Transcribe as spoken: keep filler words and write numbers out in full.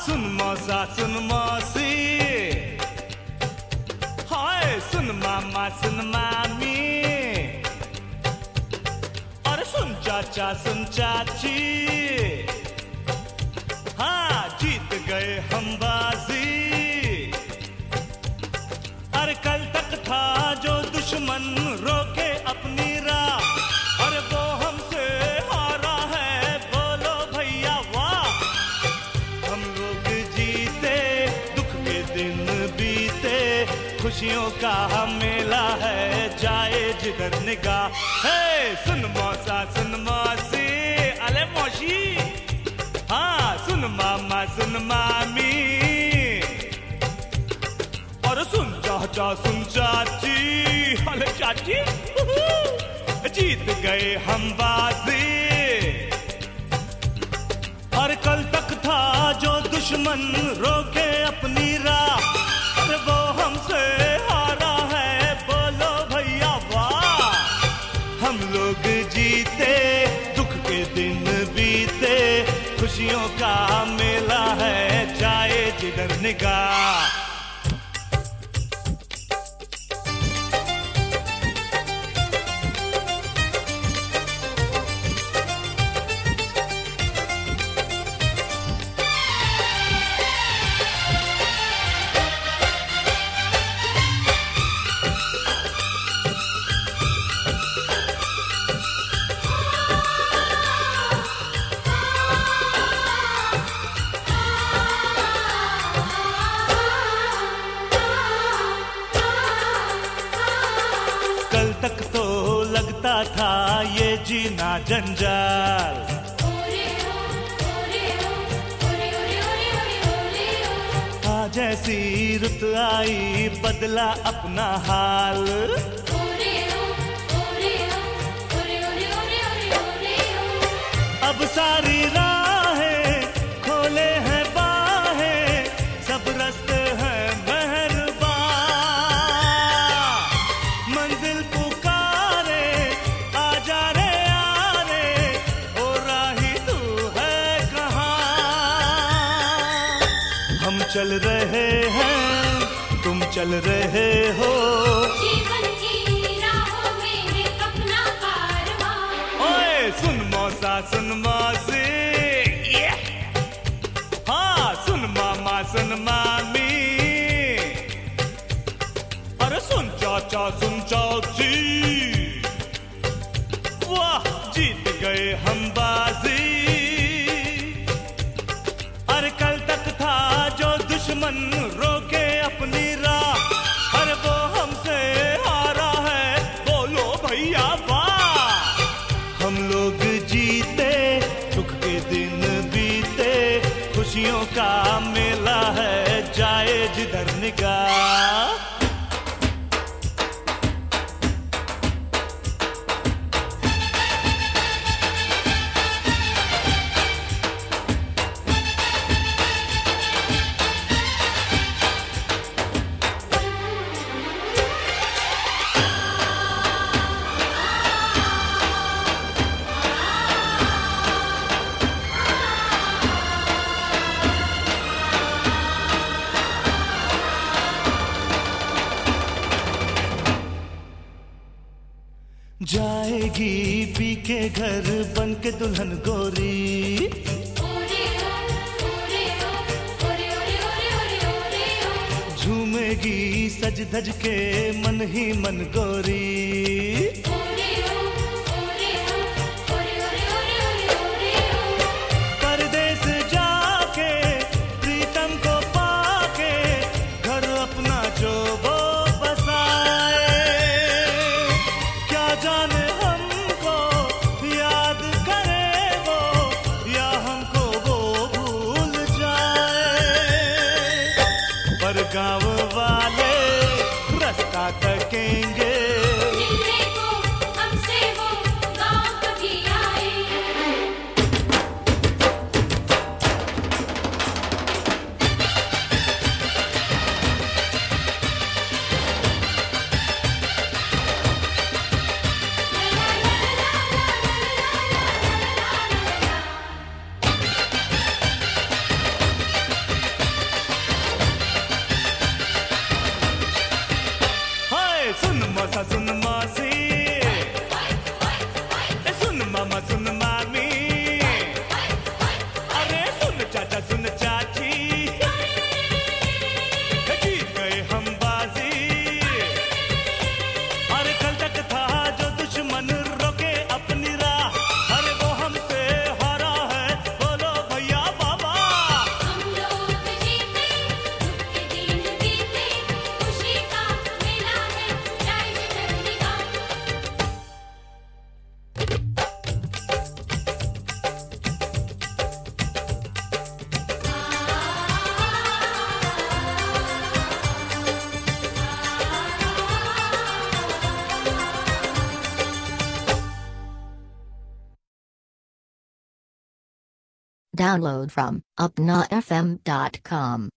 सुन मौसा सुन मौसी, हाय सुन मामा सुन मामी, और सुन चाचा सुन चाची। हाँ जीत गए हम बाजी। अरे कल तक था जो दुश्मन रोके अपनी राह, और वो हमसे हारा है, बोलो भैया वाह। हम लोग जीते, दुख के दिन बीते, खुशियों का मेला है, जाए जिधर निगाह। हे सुन मौसा सुन मौसी, अले मौसी, हाँ सुन मामा सुन मामी, और सुन चाचा सुन चाची, अरे चाची। जीत गए हम बाजी। और कल तक था जो दुश्मन रोके अपनी राह, और वो हमसे हारा है, बोलो भैया वाह। हम लोग जीते, दुख के दिन बीते, खुशियों का मेला है, जाए जिधर निगाह। तक तो लगता था ये जीना जंजाल, आज ऐसी रुत आई बदला अपना हाल। अब सारी राहें खोले हैं बाहें, सब रास्ते हैं मेहरबान, मंजिल पुकारे आजा रे आरे, ओ राही तू है कहाँ। हम चल रहे हैं, तुम चल रहे हो, जीवन की राहों में अपना कारवां। ओए सुन मौसा सुन मौसी, हाँ सुन मामा सुन मामी, अरे सुन चाचा सुन चाची। वाह जीत गए हम बाजी। अरे कल तक था जो दुश्मन रोके अपनी राह, अरे वो हमसे हारा है, बोलो भैया वाह। हम लोग जीते, दुख के दिन बीते, खुशियों का मेला है, जाए जिधर निगाह। जाएगी पी के घर बन के दुल्हन गोरी, झूमेगी सज धज के मन ही मन गोरी। परदेस जाके प्रीतम को पाके, घर अपना जो वो बसाए, क्या जाने हमको याद करे वो, या हमको वो भूल जाए। पर गाँव वाले रास्ता तकेंगे, Download from upna f m dot com.